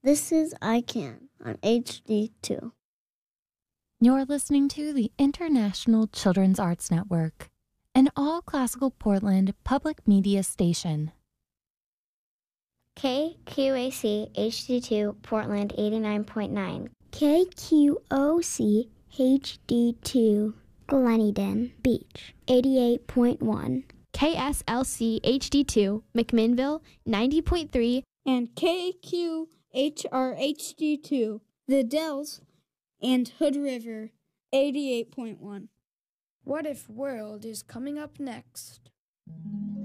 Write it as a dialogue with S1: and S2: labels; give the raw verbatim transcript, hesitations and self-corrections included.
S1: This is I Can on H D two.
S2: You're listening to the International Children's Arts Network, an all-classical Portland public media station.
S3: K Q A C H D two Portland eighty-nine point nine.
S4: K Q O C H D two Gleneden Beach eighty-eight point one.
S5: K S L C H D two McMinnville ninety point three.
S6: And K Q H R H D two The Dells and Hood River eighty-eight point one.
S7: What If World is coming up next.